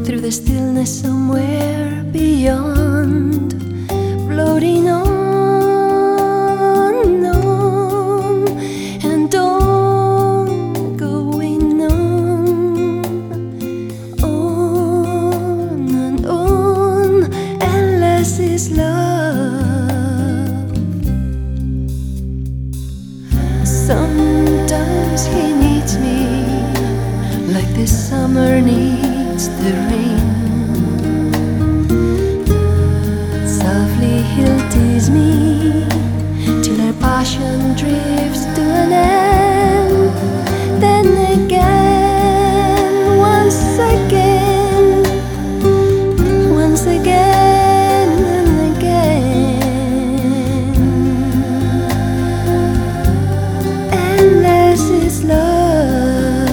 through the stillness somewhere beyond, floating on and on, going on and on. Endless is love. Sometimes he needs me like the summer needs the rain. Softly he'll tease me till our passion drifts to an end. Then again, once again and again. Endless is love.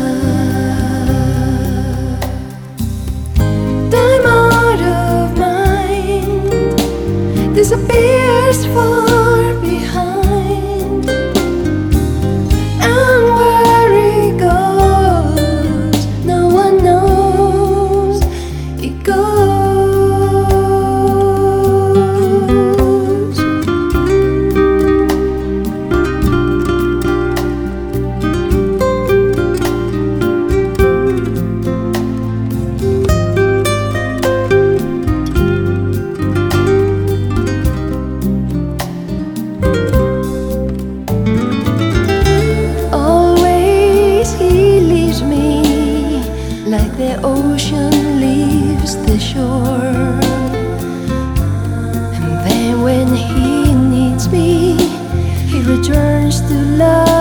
Time out of mind disappears far behind, and where he goes, no one knows. It goes. Like the ocean leaves the shore, and then when he needs me, he returns to love.